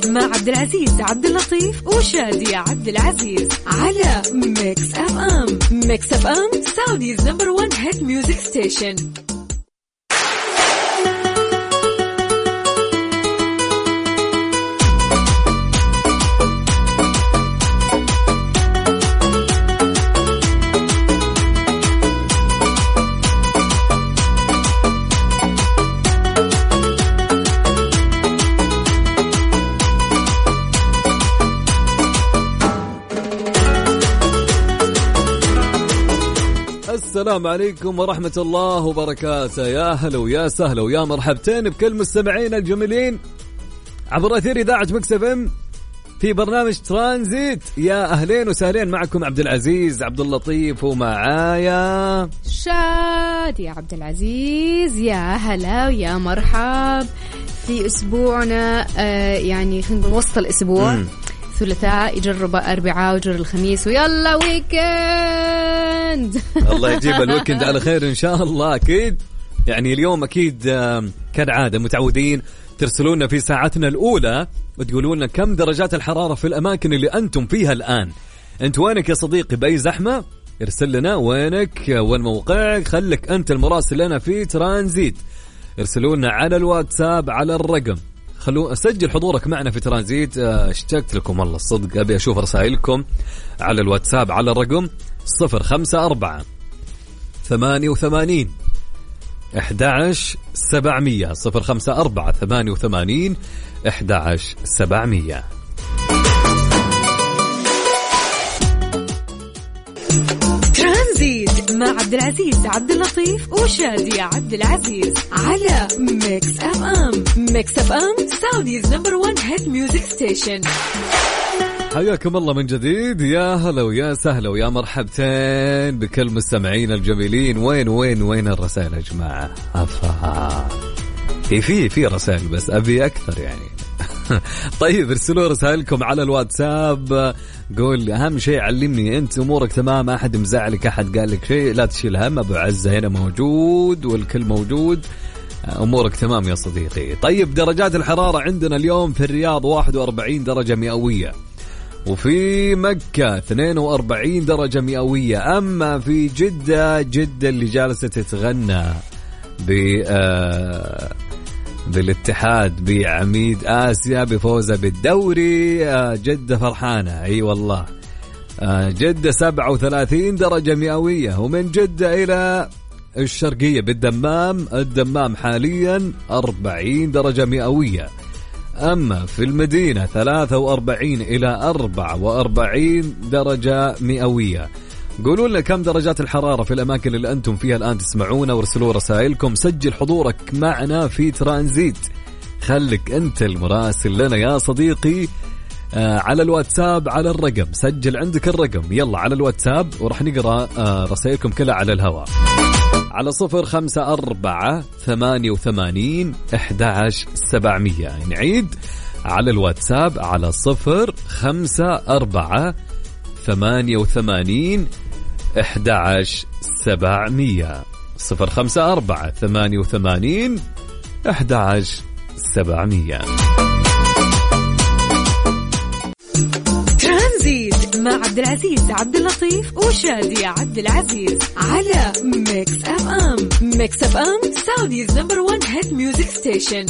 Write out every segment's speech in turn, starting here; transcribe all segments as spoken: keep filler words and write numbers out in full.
مع عبد العزيز عبد اللطيف وشادي عبد العزيز على ميكس اف ام. ميكس اف ام سعوديز نمبر ون هيت ميوزك ستيشن. السلام عليكم ورحمة الله وبركاته. يا هلا ويا سهلا ويا مرحبتين بكل مستمعين الجميلين عبر أثير إذاعة ميكس اف ام في برنامج ترانزيت. يا أهلين وسهلين، معكم عبد العزيز عبد اللطيف ومعايا شادي عبد العزيز. يا هلا ويا مرحب في أسبوعنا، آه يعني خلينا نقول وسط الأسبوع. م. ثلاثاء يجرب أربعاء ويجر الخميس ويلا ويكند. الله يجيب الويكند على خير إن شاء الله. أكيد يعني اليوم أكيد كالعادة متعودين ترسلونا في ساعتنا الأولى وتقولون كم درجات الحرارة في الأماكن اللي أنتم فيها الآن. أنت وينك يا صديقي؟ بأي زحمة؟ ارسل لنا وينك، وين موقعك، خلك أنت المراسل لنا في ترانزيت. ارسلونا على الواتساب على الرقم، خلو سجل حضورك معنا في ترانزيت. اشتقت لكم والله الصدق، أبي أشوف رسائلكم على الواتساب على الرقم صفر خمسة أربعة ثمانية وثمانين أحد عشر سبعمية صفر خمسة أربعة ثمانية وثمانين أحد عشر سبعمية. ترانزيت مع عبد العزيز عبد اللطيف وشادي عبد العزيز على ميكس اف ام. ميكس اف ام سعوديز نمبر ون هيت ميوزك ستيشن. حياكم الله من جديد. يا هلا ويا سهلا ويا مرحبتين بكل مستمعين الجميلين. وين وين وين الرسائل يا جماعة؟ أفا في في في رسائل بس أبي أكثر يعني. طيب ارسلوا رسائلكم على الواتساب. قول أهم شيء علمني أنت أمورك تمام، ما أحد مزعلك، أحد قال لك شيء لا تشيل هم، أبو عزة هنا موجود والكل موجود، أمورك تمام يا صديقي. طيب درجات الحرارة عندنا اليوم في الرياض واحد وأربعين درجة مئوية، وفي مكة اثنين وأربعين درجة مئوية. أما في جدة، جدة اللي جالسة تتغنى ب آه بالاتحاد بعميد آسيا بفوزه بالدوري، جدة فرحانة. أي والله. جدة سبعة وثلاثين درجة مئوية. ومن جدة إلى الشرقية بالدمام، الدمام حاليا أربعين درجة مئوية. أما في المدينة ثلاثة وأربعين إلى أربعة وأربعين درجة مئوية. قولوا لنا كم درجات الحرارة في الأماكن اللي أنتم فيها الآن تسمعونا، وارسلوا رسائلكم. سجل حضورك معنا في ترانزيت، خلك أنت المراسل لنا يا صديقي. آه على الواتساب على الرقم، سجل عندك الرقم يلا على الواتساب ورح نقرأ آه رسائلكم كلها على الهواء على صفر خمسة أربعة ثمانية وثمانين أحد عشر سبعمية. نعيد على الواتساب على صفر خمسة أربعة ثمانية وثمانين أحد عشر سبعمية صفر خمسة أربعة ثمانية وثمانين أحد عشر سبعمية. ترانزيت مع عبد العزيز عبد اللطيف وشادي عبد العزيز على ميكس اف ام. ميكس اف ام سعوديز نمبر ون هيت ميوزك ستيشن.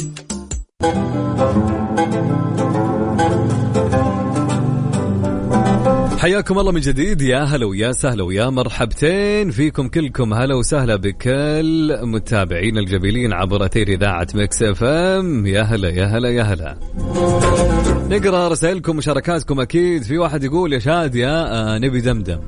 حياكم الله من جديد. يا هلا ويا سهلا ويا مرحبتين فيكم كلكم. هلا وسهلا بكل متابعين الجميلين عبر أثير إذاعة ميكس اف ام. يا هلا يا هلا يا هلا. نقرأ رسائلكم ومشاركاتكم. أكيد في واحد يقول يا شادي آه نبي دمدم.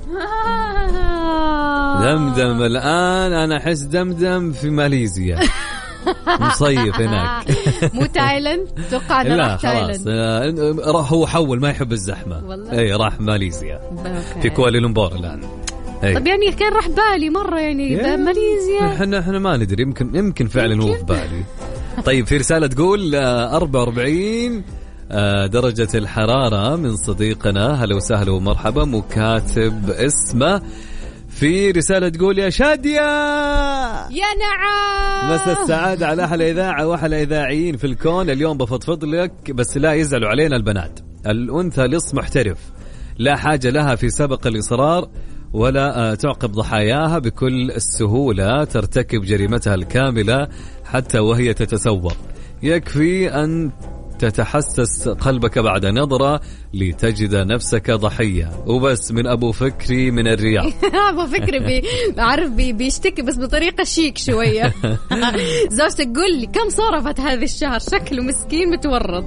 دمدم الآن أنا أحس دمدم في ماليزيا مصيف هناك. مو تايلاند؟ توقع انه راح تايلاند. راح هو حول ما يحب الزحمه. اي راح ماليزيا في كوالالمبور الان. طب يعني كان راح بالي مره يعني ماليزيا. احنا احنا ما ندري، يمكن يمكن فعلا هو في بالي. طيب في رساله تقول أربعة وأربعين درجه الحراره من صديقنا. هلا وسهلا ومرحبا. مكاتب اسمه في رسالة تقول يا شادية يا نعم مساء السعادة على أحلى إذاعة وأحلى إذاعيين في الكون. اليوم بفضفض لك بس لا يزعلوا علينا البنات. الأنثى لص محترف لا حاجة لها في سبق الإصرار ولا تعقب ضحاياها بكل السهولة، ترتكب جريمتها الكاملة حتى وهي تتسوق. يكفي أن تتحسس قلبك بعد نظرة لتجد نفسك ضحية وبس. من أبو فكري من الرياض. أبو فكري بي عارف بي بيشتكي بس بطريقة شيك شوية. زوجتك قل لي كم صرفت هذه الشهر؟ شكله مسكين متورط.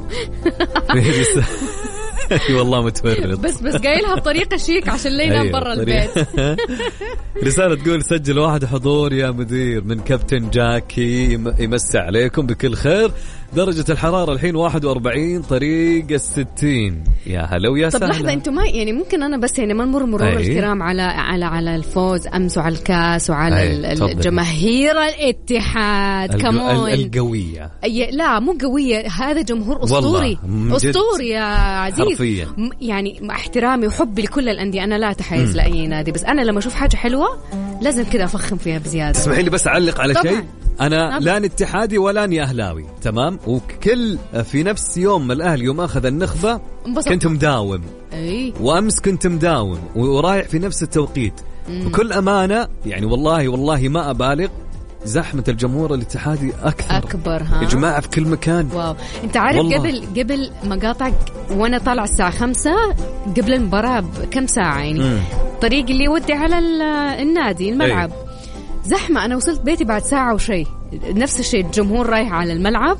والله متورط بس بس قايلها بطريقة شيك عشان لا ينام برا البيت. رسالة تقول سجل واحد حضور يا مدير من كابتن جاكي يمسي عليكم بكل خير. درجة الحرارة الحين واحد وأربعين طريق الستين. يا هلا ويا سهلا. طب لحظة انتم ما يعني ممكن أنا بس يعني ما نمر مرور الكرام على على على الفوز أمس وعلى الكاس وعلى الجماهير الاتحاد كمان القوية. لا مو قوية، هذا جمهور أسطوري أسطوري يا عزيز حرفيا. يعني مع احترامي وحبي لكل الأندية أنا لا أتحيز لأي نادي، بس أنا لما أشوف حاجة حلوة لازم كده أفخم فيها بزيادة. اسمحي لي بس أعلق على شيء. أنا لا اتحادي ولا أني أهلاوي تمام، وكل في نفس يوم الأهلي يوم أخذ النخبة انبسط. كنت مداوم أي. وأمس كنت مداوم ورايح في نفس التوقيت. مم. وكل أمانة يعني والله والله ما أبالغ، زحمة الجمهور الاتحادي أكثر أكبر ها يا جماعة في كل مكان. واو. أنت عارف والله. قبل قبل مقاطع وأنا طالع الساعة خمسة قبل المباراة بكم ساعة يعني مم. طريق اللي يودي على النادي الملعب أي. زحمة. أنا وصلت بيتي بعد ساعة وشيء، نفس الشيء الجمهور رايح على الملعب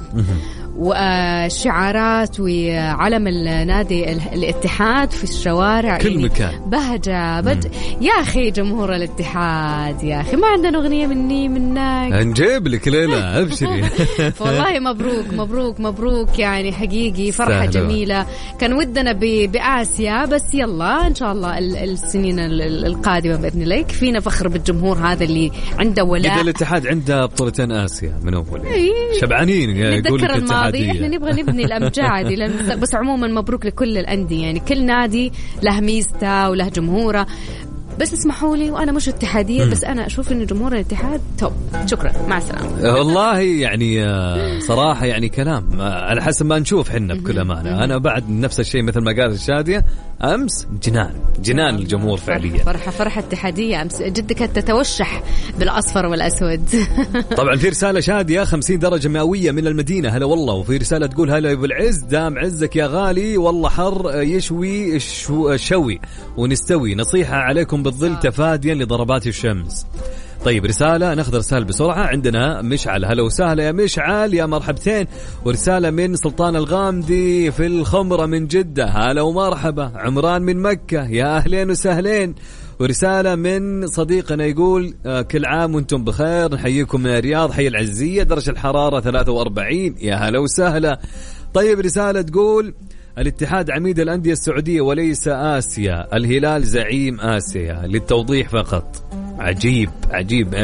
والشعارات وعلم النادي الاتحاد في الشوارع كل يعني مكان بهجة بج... يا أخي جمهور الاتحاد يا أخي ما عندنا أغنية مني منك نجيب لك ليلة أبشري. والله مبروك مبروك مبروك يعني حقيقي فرحة جميلة. كان ودنا ب... بآسيا بس يلا إن شاء الله السنين القادمة بإذن الله فينا فخر بالجمهور هذا اللي عنده ولاء. إذا الاتحاد عنده بطولتين آسيا من أول شبعانين يقول لك احنا نبغى نبني الأمجاد دي. بس عموما مبروك لكل الأندية يعني كل نادي له ميزته وله جمهوره. بس اسمحوا لي وأنا مش اتحادية بس أنا أشوف إن جمهور الاتحاد توب. شكرا مع السلامة. والله يعني صراحة يعني كلام على حسب ما نشوف حنا بكل أمانة. أنا بعد نفس الشيء مثل ما قالت الشادية أمس جنان جنان الجمهور فعليا. فرحة فرحة اتحادية أمس جد كانت تتوشح بالأصفر والأسود. طبعا في رسالة شادية خمسين درجة مئوية من المدينة هلا والله. وفي رسالة تقول هلا أبو العز دام عزك يا غالي والله حر يشوي شوي ونستوي نصيحة عليكم بالظل تفاديا لضربات الشمس. طيب رسالة ناخذ رسالة بسرعة. عندنا مشعل هلا وسهلا يا مشعل يا مرحبتين. ورسالة من سلطان الغامدي في الخمرة من جدة هلا ومرحبا. عمران من مكة يا أهلين وسهلين. ورسالة من صديقنا يقول كل عام وانتم بخير نحييكم من الرياض حي العزية درجة الحرارة ثلاثة وأربعين يا هلا وسهلا. طيب رسالة تقول الاتحاد عميد الأندية السعودية وليس آسيا، الهلال زعيم آسيا للتوضيح فقط. عجيب عجيب.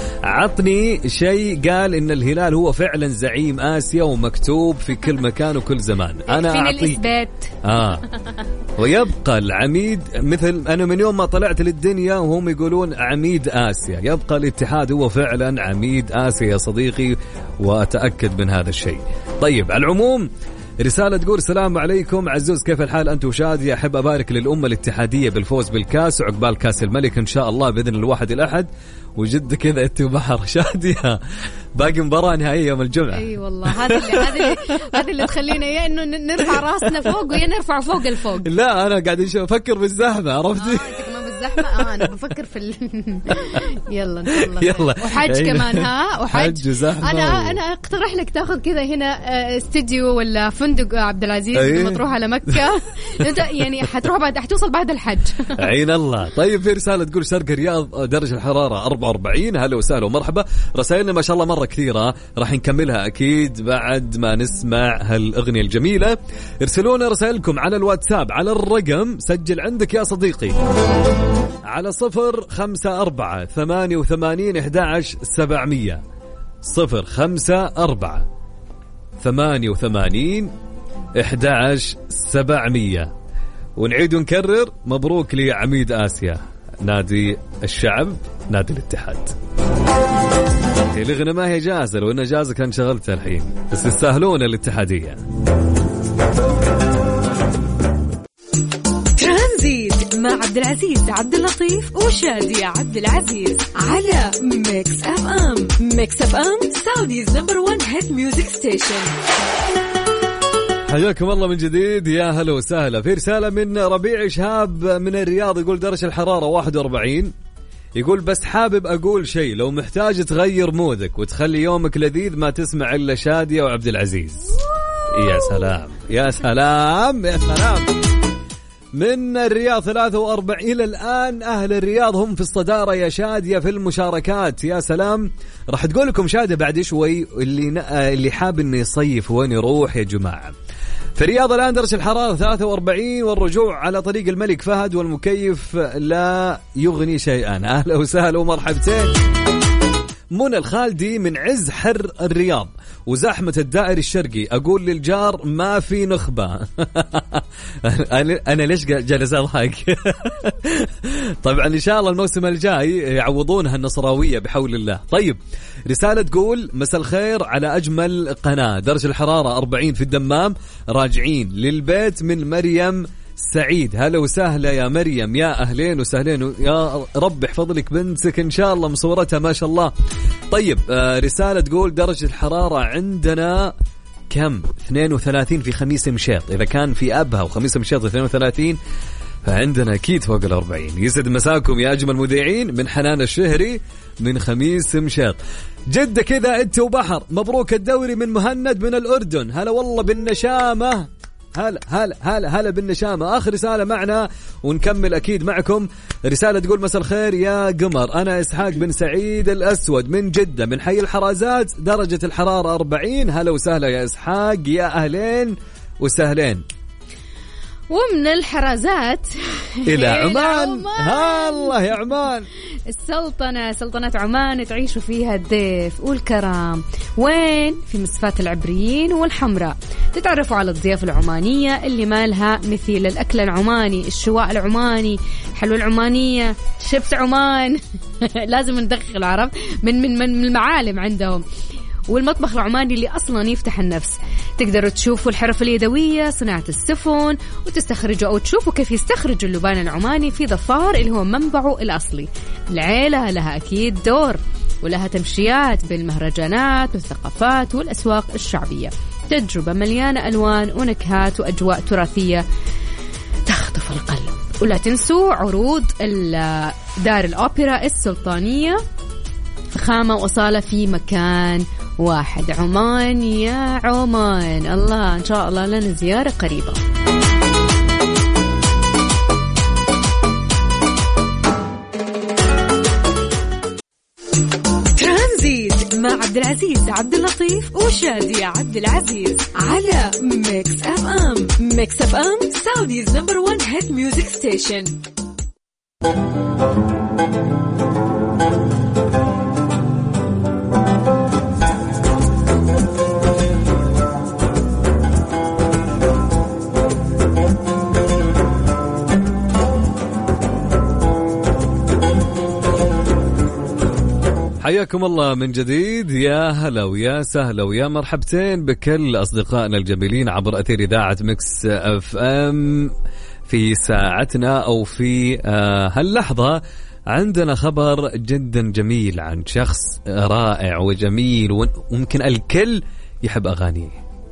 عطني شيء قال إن الهلال هو فعلا زعيم آسيا ومكتوب في كل مكان وكل زمان. أنا أعطي آه ويبقى العميد مثل أنا من يوم ما طلعت للدنيا وهم يقولون عميد آسيا. يبقى الاتحاد هو فعلا عميد آسيا يا صديقي وأتأكد من هذا الشيء. طيب على العموم رسالة تقول السلام عليكم عزوز كيف الحال أنت وشادي. أحب أبارك للأمة الاتحادية بالفوز بالكاس وعقبال كاس الملك إن شاء الله بإذن الواحد الأحد. وجد كذا أنت وبحر شادية باقي مباراة نهائية يوم الجمعة. أي أيوة والله هذا اللي هذا اللي هذا اللي تخلينا يا إنه نرفع راسنا فوق ويا نرفع فوق الفوق. لا أنا قاعد أفكر بالزحمة عرفتي. آه زحمة آه أنا بفكر في ال... يلا إن شاء الله يلا. وحج كمان ها وحج زحمة. أنا أنا أقترح لك تأخذ كذا هنا استديو ولا فندق عبد العزيز لما تروح على مكة. أنت يعني حتروح بعد حتوصل بعد الحج. عين الله. طيب في رسالة تقول شرق الرياض درجة الحرارة أربعة وأربعين هلا وسهلا ومرحبا. رسائلنا ما شاء الله مرة كثيرة راح نكملها أكيد بعد ما نسمع هالأغنية الجميلة. ارسلونا رسائلكم على الواتساب على الرقم سجل عندك يا صديقي على صفر خمسة أربعة ثمانية وثمانين أحد عشر سبعمية صفر خمسة أربعة ثمانية وثمانين أحد عشر سبعمية. ونعيد ونكرر مبروك لعميد آسيا نادي الشعب، نادي الاتحاد. هي الأغنية ما هي جاهزة، لو إنها جاهزة كان شغلتها الحين، بس يستاهلون الاتحادية. ترانزيت مع عبد العزيز عبد اللطيف وشادي عبد العزيز على ميكس اف ام. ميكس اف ام سعوديز نمبر وان هيت ميوزك ستيشن. حياكم الله من جديد، يا هلا وسهلا. في رسالة من ربيع شهاب من الرياض، يقول درجة الحرارة واحد وأربعين. يقول بس حابب أقول شيء، لو محتاج تغير مودك وتخلي يومك لذيذ ما تسمع إلا شادية وعبد العزيز. يا سلام يا سلام يا سلام. من الرياض ثلاثة وأربعين إلى الآن، أهل الرياض هم في الصدارة يا شادية في المشاركات. يا سلام. راح تقول لكم شادية بعد شوي اللي اللي حاب إنه يصيف وين يروح يا جماعة. في الرياض الآن درجة الحرارة ثلاثة وأربعين، والرجوع على طريق الملك فهد، والمكيف لا يغني شيئا. أهلا وسهلا ومرحبتين. منى الخالدي من عز حر الرياض وزحمة الدائري الشرقي، أقول للجار ما في نخبة. أنا ليش جالس أضحك؟ طبعا إن شاء الله الموسم الجاي يعوضونها النصراوية بحول الله. طيب رسالة تقول مساء الخير على أجمل قناة، درجة الحرارة أربعين في الدمام، راجعين للبيت من مريم سعيد. هلا وسهلا يا مريم، يا أهلين وسهلين، يا رب يحفظ لك بنتك إن شاء الله، مصورتها ما شاء الله. طيب آه رسالة تقول درجة الحرارة عندنا كم؟ اثنين وثلاثين في خميس مشيط. إذا كان في أبها وخميس مشيط اثنين وثلاثين، فعندنا أكيد فوق الأربعين. يسعد مساكم يا أجمل مذيعين، من حنان الشهري من خميس مشيط. جدة كذا أنت وبحر، مبروك الدوري من مهند من الأردن. هلا والله بالنشامة، هلا هلا هلا هلا بالنشامة. آخر رسالة معنا ونكمل أكيد معكم. رسالة تقول مساء الخير يا قمر، أنا إسحاق بن سعيد الأسود من جدة من حي الحرازات، درجة الحرارة أربعين. هلا وسهلا يا إسحاق، يا أهلين وسهلين. ومن الحرازات إلى عمان. الله يا عمان، السلطنة سلطنة عمان تعيشوا فيها الضيف والكرام. وين؟ في مصفات العبريين والحمراء. تتعرفوا على الضيافة العمانية اللي مالها مثيل الأكل العماني، الشواء العماني، حلوى العمانية، شبس عمان. لازم ندخل العرب من من من المعالم عندهم. والمطبخ العماني اللي أصلاً يفتح النفس. تقدروا تشوفوا الحرف اليدوية، صناعة السفن، وتستخرجوا أو تشوفوا كيف يستخرجوا اللبان العماني في ظفار اللي هو منبعه الأصلي. العيلة لها أكيد دور، ولها تمشيات بالمهرجانات والثقافات والأسواق الشعبية. تجربة مليانة ألوان ونكهات وأجواء تراثية تخطف القلب. ولا تنسوا عروض دار الأوبرا السلطانية، فخامة وأصالة في مكان واحد. عمان يا عمان، الله إن شاء الله لنا زيارة قريبة. ترانزيت مع عبد العزيز عبد اللطيف وشادي عبد العزيز على ميكس اف ام. ميكس اف ام سعوديز نمبر وان هيت ميوزك ستيشن. حياكم الله من جديد، يا هلا ويا سهلا ويا مرحبتين بكل أصدقائنا الجميلين عبر أثير إذاعة ميكس اف ام. في ساعتنا أو في هاللحظة عندنا خبر جدا جميل عن شخص رائع وجميل وممكن الكل يحب أغانيه.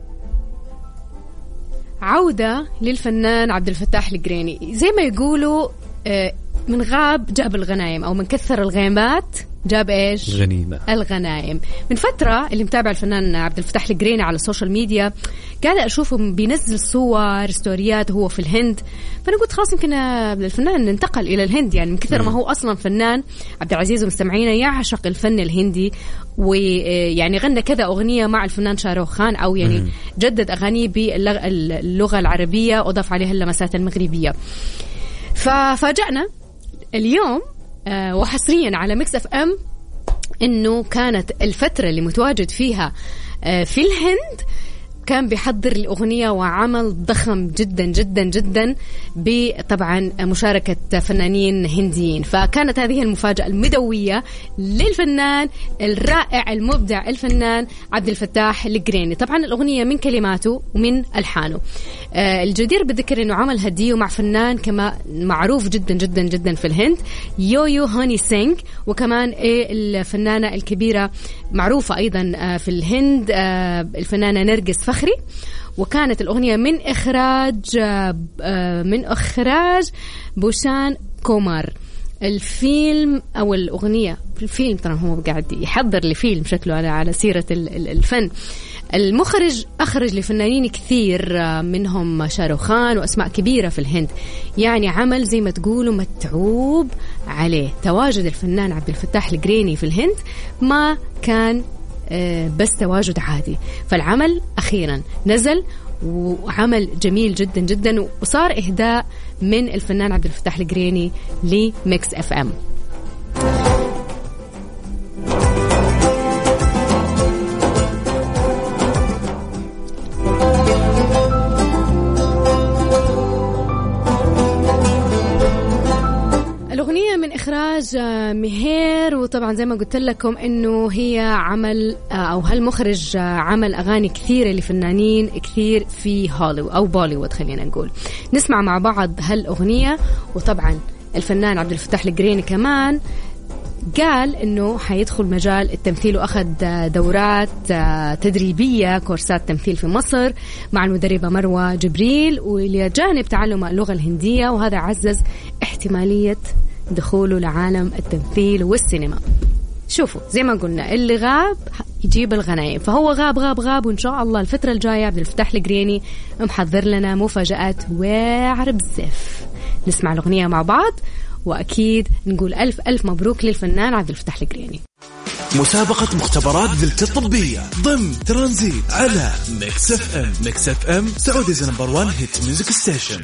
عودة للفنان عبد الفتاح القريني. زي ما يقولوا من غاب جاب الغنايم، أو من كثر الغيمات جاب إيش؟ غنيمة. الغنايم. من فترة اللي متابع الفنان عبد الفتاح القريني على السوشيال ميديا قاعدة أشوفه بينزل صور ستوريات وهو في الهند، فأنا قلت خلاص يمكن الفنان انتقل إلى الهند، يعني من كثر ما هو أصلا فنان. عبد العزيز ومستمعينا يعشق الفن الهندي، ويعني غنى كذا أغنية مع الفنان شاروخ خان، أو يعني م- جدد أغانيه باللغة العربية وضاف عليها اللمسات المغربية. ففاجأنا اليوم آه وحصريا على ميكس اف ام انه كانت الفترة اللي متواجد فيها آه في الهند وكان بيحضر الأغنية وعمل ضخم جدا جدا جدا بطبعا مشاركة فنانين هنديين. فكانت هذه المفاجأة المدوية للفنان الرائع المبدع الفنان عبد الفتاح القريني. طبعا الأغنية من كلماته ومن ألحانه. آه الجدير بالذكر أنه عمل هديه مع فنان كما معروف جدا جدا جدا في الهند يويو هاني سينغ، وكمان إيه الفنانة الكبيرة معروفة أيضا آه في الهند آه الفنانة نرجس فخري. وكانت الأغنية من إخراج آه من إخراج بوشان كومار. الفيلم أو الأغنية في الفيلم ترى هو قاعد يحضر لفيلم شكله على على سيرة الفن. المخرج أخرج لفنانين كثير منهم شاروخان وأسماء كبيرة في الهند. يعني عمل زي ما تقولوا متعوب عليه. تواجد الفنان عبد الفتاح القريني في الهند ما كان بس تواجد عادي. فالعمل أخيرا نزل وعمل جميل جدا جدا، وصار إهداء من الفنان عبد الفتاح القريني لميكس اف ام. الأغنية من إخراج مهير، وطبعا زي ما قلت لكم إنه هي عمل أو هالمخرج عمل أغاني كثيرة لفنانين كثير في هوليوود أو بوليوود خلينا نقول. نسمع مع بعض هالأغنية. وطبعا الفنان عبد الفتاح القريني كمان قال إنه حيدخل مجال التمثيل، وأخذ دورات تدريبية كورسات تمثيل في مصر مع المدربة مروة جبريل، وإلى جانب تعلم اللغة الهندية، وهذا عزز احتمالية دخوله لعالم التمثيل والسينما. شوفوا زي ما قلنا اللي غاب يجيب الغنايم، فهو غاب غاب غاب وإن شاء الله الفترة الجاية عبد الفتاح القريني محضر لنا مفاجآت واعر بزاف. نسمع الأغنية مع بعض، وأكيد نقول ألف ألف مبروك للفنان عبد الفتاح القريني. مسابقة مختبرات دلتا الطبية ضمن ترانزيت على ميكس اف ام. ميكس اف ام سعوديز نمبر وان هيت ميوزك ستيشن.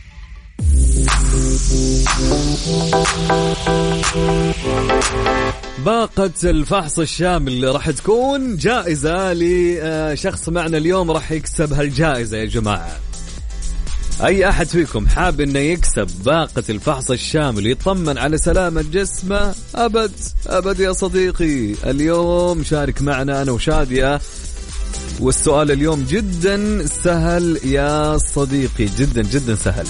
باقة الفحص الشامل راح تكون جائزة لشخص معنا اليوم، راح يكسب هالجائزة يا جماعة. أي أحد فيكم حاب إنه يكسب باقة الفحص الشامل يطمن على سلامة جسمه؟ أبد أبد يا صديقي. اليوم شارك معنا أنا وشادية، والسؤال اليوم جدا سهل يا صديقي، جدا جدا سهل.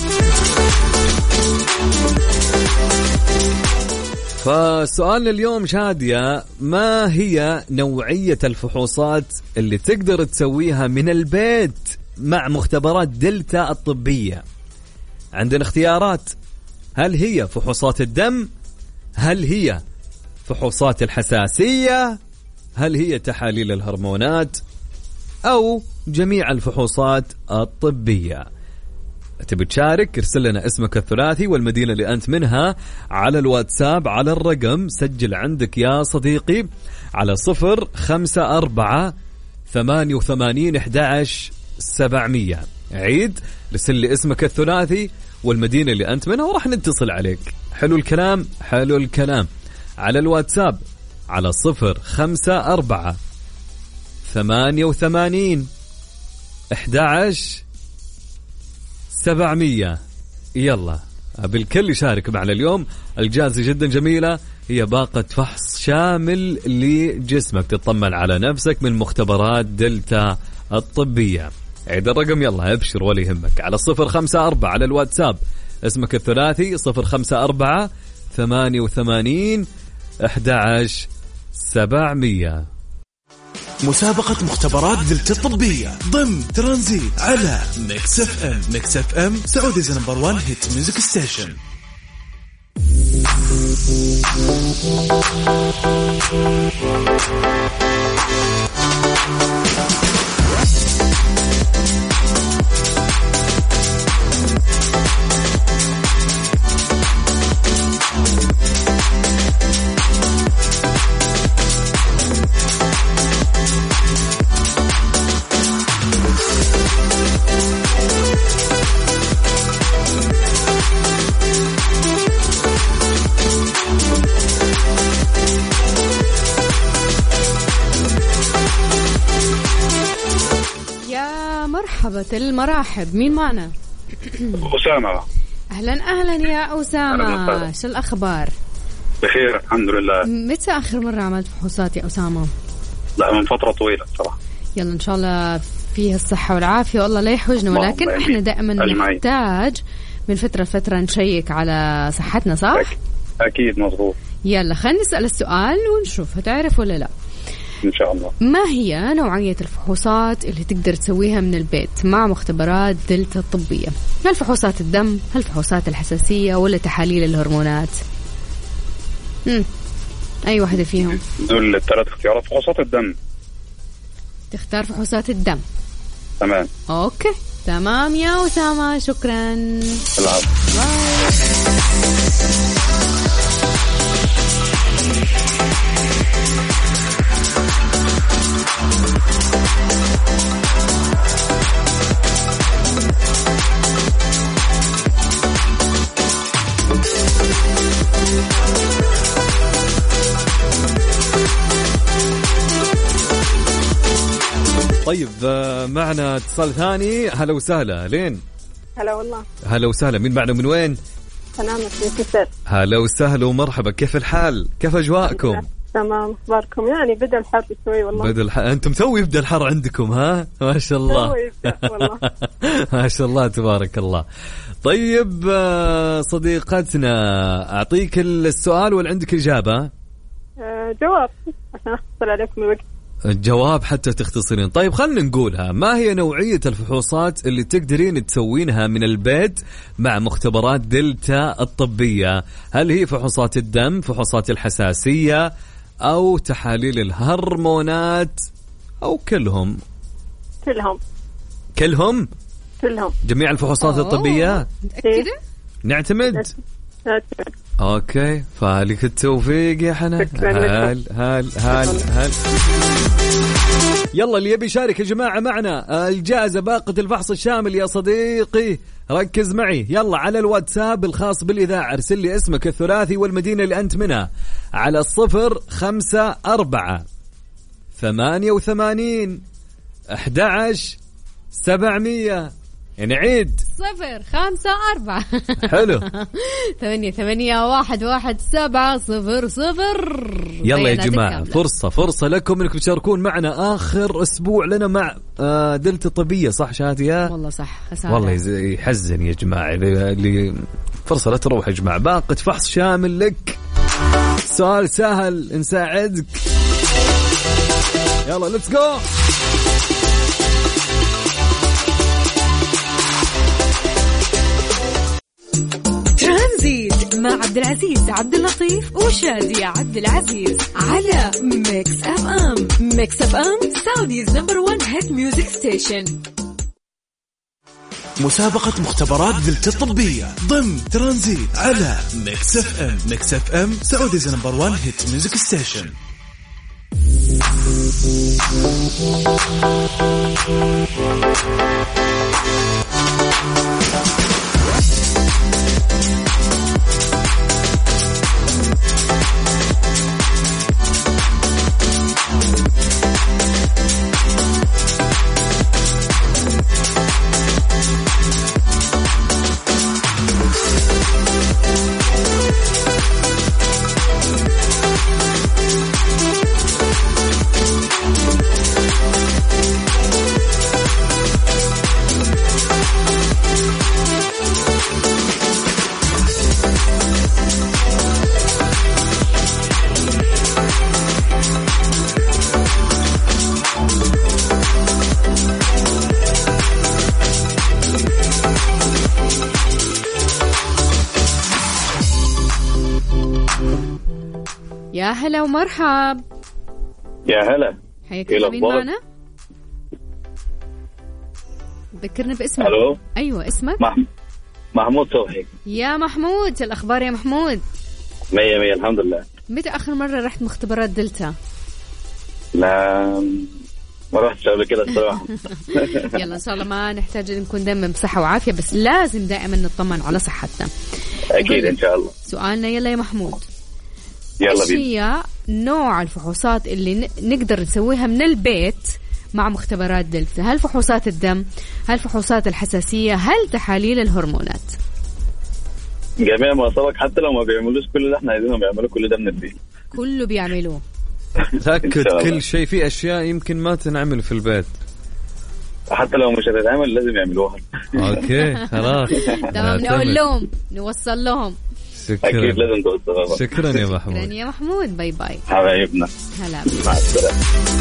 فسؤالنا اليوم شادية، ما هي نوعية الفحوصات اللي تقدر تسويها من البيت مع مختبرات دلتا الطبية؟ عندنا اختيارات: هل هي فحوصات الدم؟ هل هي فحوصات الحساسية؟ هل هي تحاليل الهرمونات؟ أو جميع الفحوصات الطبية؟ تبي تشارك؟ ارسل لنا اسمك الثلاثي والمدينة اللي أنت منها على الواتساب على الرقم، سجل عندك يا صديقي على صفر خمسة أربعة ثمانية وثمانين أحد عشر سبعمية. عيد، رسل لي اسمك الثلاثي والمدينة اللي أنت منها وراح نتصل عليك. حلو الكلام؟ حلو الكلام. على الواتساب على صفر خمسة أربعة ثمانية وثمانين أحد عشر سبعمية. يلا بالكل يشارك معنا اليوم. الجائزة جدا جميلة، هي باقة فحص شامل لجسمك تطمن على نفسك من مختبرات دلتا الطبية. عيد الرقم، يلا ابشر ولا يهمك. على صفر خمسة أربعة على الواتساب اسمك الثلاثي صفر خمسة أربعة ثمانية وثمانين أحد عشر سبعمية. مسابقة مختبرات دلتا الطبية ضمن ترانزيت على ميكس اف ام. ميكس اف ام سعوديز نمبر وان هيت ميوزك ستيشن. مرحبا المراحب، مين معنا؟ أسامة. أهلا أهلا يا أسامة، شو الأخبار؟ بخير الحمد لله. متى آخر مرة عملت فحوصات يا أسامة؟ لا من فترة طويلة صراحة. يلا إن شاء الله فيها الصحة والعافية والله لا يحوجنا، ولكن إحنا دائما نحتاج من فترة فترة نشيك على صحتنا، صح؟ أكيد مظبوط. يلا خلينا نسأل السؤال ونشوف هتعرف ولا لا. إن شاء الله. ما هي نوعية الفحوصات اللي تقدر تسويها من البيت مع مختبرات دلتا الطبية؟ هل فحوصات الدم، هل فحوصات الحساسية، ولا تحاليل الهرمونات؟ مم. أي واحدة فيهم؟ دول الثلاث اختيارات. فحوصات الدم. تختار فحوصات الدم. تمام. أوكي تمام يا أسامة، شكرا. العفو. طيب معنا اتصال ثاني. هلا وسهلا. لين هلا والله. هلا وسهلا. مين معنا من وين؟ سلامة من كسر. هلا وسهلا ومرحبا. كيف الحال؟ كيف أجواءكم؟ تمام. أخباركم؟ يعني بدأ الحر شوي والله. بدأ الحر. أنتم توي يبدأ الحر عندكم ها؟ ما شاء الله. توي يبدأ والله. ما شاء الله تبارك الله. طيب صديقتنا أعطيك السؤال ولا عندك إجابة؟ أه جواب عشان أختصر عليكم الوقت. الجواب حتى تختصرين. طيب خلنا نقولها. ما هي نوعية الفحوصات اللي تقدرين تسوينها من البيت مع مختبرات دلتا الطبية؟ هل هي فحوصات الدم، فحوصات الحساسية، أو تحاليل الهرمونات، أو كلهم؟ كلهم. كلهم؟ كلهم. جميع الفحوصات أوه. الطبية؟ متأكدة؟ نعتمد؟ نعتمد. اوكي فالك التوفيق يا حنان. هل هل هل هل يلا اللي يبي يشارك يا جماعة معنا الجائزة باقة الفحص الشامل يا صديقي ركز معي. يلا على الواتساب الخاص بالإذاعة ارسل لي اسمك الثلاثي والمدينة اللي أنت منها على الصفر خمسة أربعة ثمانية وثمانين أحد عشر سبعمية. يعني عيد صفر خمسة أربعة حلو ثمانية ثمانية واحد واحد سبعة صفر صفر. يلا يا جماعة فرصة فرصة لكم انكم تشاركون معنا. آخر أسبوع لنا مع دلتا طبية صح شادية؟ والله صح خسارة. والله يحزن يا جماعة اللي فرصة لا تروح يا جماعة. باقة فحص شامل لك. سؤال سهل نساعدك. يلا ليتس جو. ترانزيت مع عبد العزيز عبد اللطيف وشادية عبد العزيز على ميكس اف ام. ميكس اف ام سعوديز نمبر وان هيت ميوزك ستيشن. مسابقة مختبرات دلتا الطبية ضمن ترانزيت على ميكس اف ام. ميكس اف ام سعوديز نمبر وان هيت ميوزك ستيشن. يا هلا ومرحب. يا هلا. حياك الله. مين معنا؟ ذكرنا باسمك. الو. ايوه اسمك؟ مح... محمود صبحي. يا محمود الاخبار يا محمود؟ مية مية الحمد لله. متى اخر مره رحت مختبرات دلتا؟ لا ما رحتش قبل كده الصراحه. يلا ان شاء الله ما نحتاج نكون دائما بصحه وعافيه، بس لازم دائما نطمن على صحتنا. اكيد ان شاء الله. سؤالنا يلا يا محمود. يلا ايش هي نوع الفحوصات اللي نقدر نسويها من البيت مع مختبرات دلتا؟ هل فحوصات الدم؟ هل فحوصات الحساسية؟ هل تحاليل الهرمونات؟ جميع ما سبق، حتى لو ما بيعملوش كل اللي احنا عايزينهم بيعملوا كل ده من الدين. كله بيعملوه. تأكد كل شيء، في أشياء يمكن ما تنعمل في البيت، حتى لو مش هتتعمل لازم يعملوها. اوكي خلاص تمام، نقول لهم نوصل لهم. شكرا. اكيد لازم توصل. شكرا يا محمود. شكرا يا محمود، باي باي حبايبنا. هلا، مع السلامه.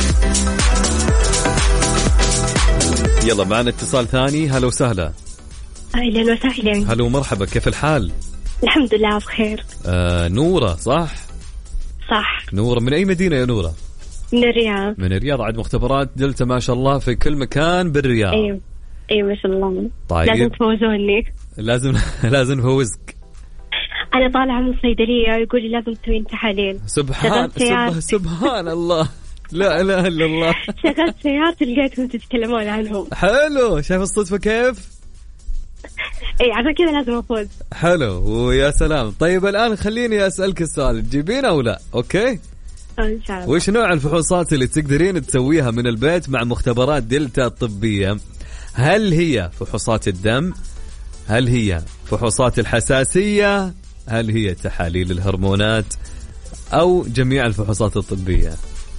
يلا معنا اتصال ثاني. هلا وسهلا. أهلا وسهلا. هلا ومرحبا، كيف الحال؟ الحمد لله بخير. آه نورة صح؟ صح. نورة من أي مدينة يا نورة؟ من الرياض. من الرياض. عاد مختبرات دلتا ما شاء الله في كل مكان بالرياض. أيوة أيوة ما شاء الله. طيب لازم تفوزوني. لازم لازم نفوزك. أنا طالعة من الصيدلية يقول لي لازم تسوين تحاليل. سبحان سبحان, سبحان الله، لا إله إلا الله. شغلت سيارتي لقيتهم تتكلمون عنهم. حلو، شايف الصدفة كيف؟ اي عشان كذا لازم افوز. حلو ويا سلام. طيب الآن خليني أسألك السؤال، تجيبين أو لا؟ أوكي إن شاء الله. وش نوع الفحوصات اللي تقدرين تسويها من البيت مع مختبرات دلتا الطبية؟ هل هي فحوصات الدم؟ هل هي فحوصات الحساسية؟ هل هي تحاليل الهرمونات؟ أو جميع الفحوصات الطبية؟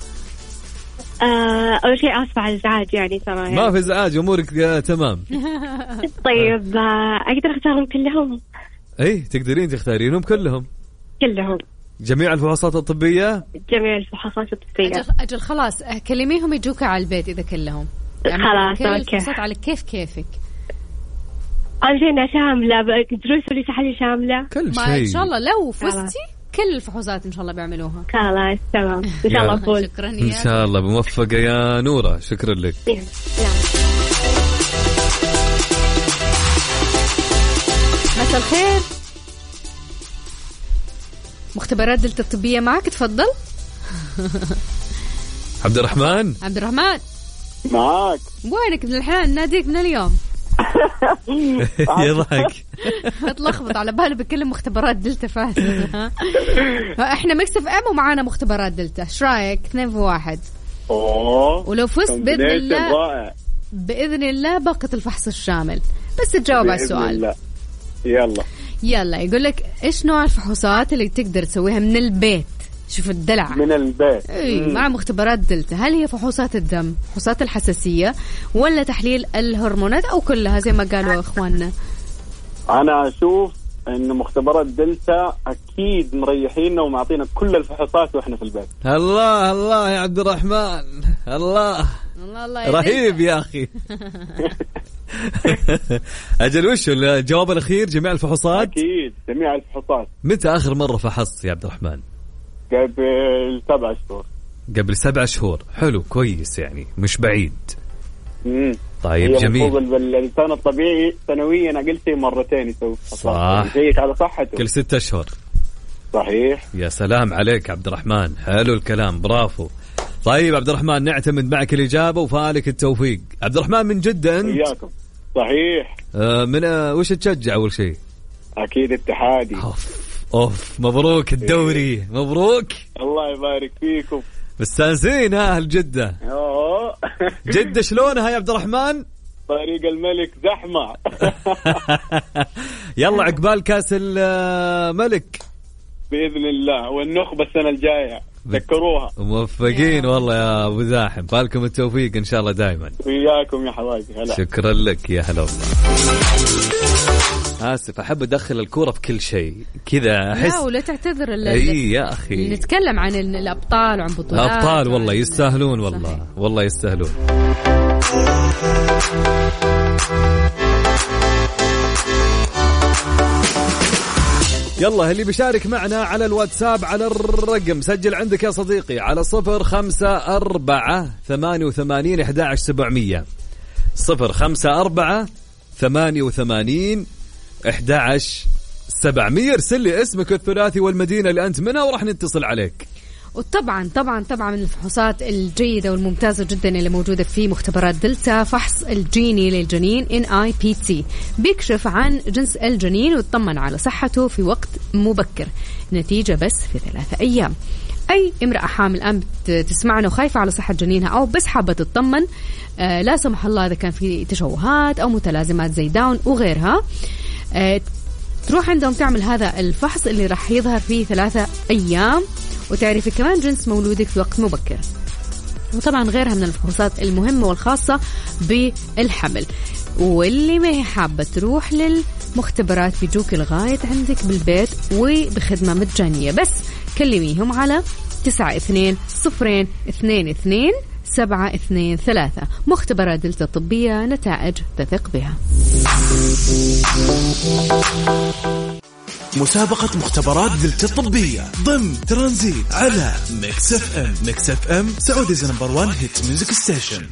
آه، أول شيء آسف على الإزعاج يعني ترى يعني. ما في إزعاج، أمورك آه تمام. طيب آه، أقدر أختارهم كلهم؟ أي تقدرين تختارينهم كلهم. كلهم. جميع الفحوصات الطبية؟ جميع الفحوصات الطبية. أجل, أجل خلاص كلميهم يجوك على البيت إذا كلهم. يعني خلاص كل أوكي. الفحوصات على كيف كيفك. عايزينها شاملة، تدرسوا لي تحاليل شاملة. كل ما شيء. إن شاء الله لو فزتي كل الفحوصات إن شاء الله بيعملوها. خلاص تمام إن شاء الله فوز. شكرا يا إن شاء الله بموفقة يا نورة، شكرا لك. نعم. مساء الخير، مختبرات دلتا الطبية معك، تفضل. عبد الرحمن. عبد الرحمن معاك. وينك من الحين؟ ناديك من اليوم. يضحك. اتلخبط على باله بكلم مختبرات دلتا فات. احنا مكسف ام ومعانا مختبرات دلتا، ايش رايك؟ اثنين في واحد. اوه ولو فزت باذن الله رائع. باذن الله باقة الفحص الشامل، بس تجاوب على السؤال. يلا يلا يقول لك ايش نوع الفحوصات اللي تقدر تسويها من البيت؟ شوف الدلع من البيت. اي مع مختبرات دلتا. هل هي فحوصات الدم، فحوصات الحساسية، ولا تحليل الهرمونات، او كلها زي ما قالوا اخواننا؟ انا اشوف ان مختبرات دلتا اكيد مريحيننا ومعطينا كل الفحوصات واحنا في البيت. الله الله يا عبد الرحمن، الله الله الله رهيب يا اخي. اجل وش الجواب الاخير؟ جميع الفحوصات؟ اكيد جميع الفحوصات. متى اخر مرة فحصت يا عبد الرحمن؟ قبل سبع شهور. قبل سبع شهور. حلو كويس، يعني مش بعيد. امم طيب جميل. بالإنسان الطبيعي سنويا أقل شيء مرتين يسوي صح. يجيك على صحته كل ستة أشهر. صحيح. يا سلام عليك عبد الرحمن، حلو الكلام، برافو. طيب عبد الرحمن نعتمد معك الإجابة وفالك التوفيق. عبد الرحمن من جدة أنت؟ إياكم. صحيح. آه من آه وش تشجع أول شيء؟ أكيد اتحادي. أوف أوف مبروك الدوري. مبروك. الله يبارك فيكم. مستانسين أهل جدة. أوه. جدة شلونها يا عبد الرحمن؟ طريق الملك زحمة. يلا عقبال كاس الملك بإذن الله، والنخبة السنة الجاية تذكروها. موفقين والله يا أبو زاحم، فالكم التوفيق إن شاء الله دائما. وياكم يا حبايبي. هلا. شكرا لك يا هلا والله. آسف أحب أدخل الكورة في كل شيء كذا أحس. لا ولا تعتذر. أي يا أخي نتكلم عن الأبطال وعن بطولات. الأبطال والله يستاهلون، والله والله يستاهلون. يلا اللي بيشارك معنا على الواتساب على الرقم سجل عندك يا صديقي على صفر خمسة أربعة ثمانية وثمانين أحد عشر سبعمية. صفر خمسة أربعة ثمانية وثمانين أحد عشر سبعمية. ارسل لي اسمك الثلاثي والمدينة اللي أنت منها وراح نتصل عليك. وطبعا طبعا طبعا من الفحوصات الجيدة والممتازة جدا اللي موجودة في مختبرات دلتا فحص الجيني للجنين إن آي بي تي، بيكشف عن جنس الجنين ويطمن على صحته في وقت مبكر، نتيجة بس في ثلاثة أيام. أي امرأة حامل الآن تسمعنا وخايفة على صحة جنينها أو بس حابة تطمن آه لا سمح الله إذا كان في تشوهات أو متلازمات زي داون وغيرها، آه تروح عندهم تعمل هذا الفحص اللي راح يظهر فيه ثلاثة أيام، وتعرفي كمان جنس مولودك في وقت مبكر. وطبعا غيرها من الفحوصات المهمة والخاصة بالحمل. واللي ما هي حابة تروح للمختبرات بيجوك لغاية عندك بالبيت وبخدمة مجانية، بس كلميهم على تسعة اثنين صفرين اثنين اثنين سبعة اثنين ثلاثة. مختبرات دلتا الطبية، نتائج تثق بها. مسابقة مختبرات دلتا الطبية ضمن ترانزيت على ميكس اف ام. ميكس اف ام سعوديز نمبر وان هيت ميوزك ستيشن.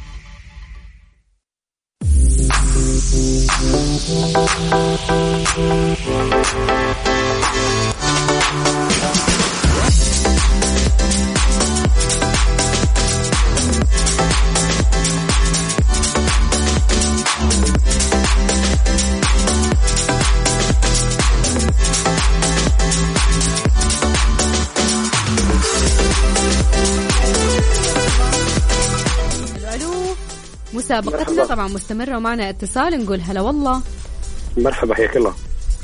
مسابقتنا طبعا مستمرة ومعنا اتصال، نقول هلا والله. مرحبا، حياك الله.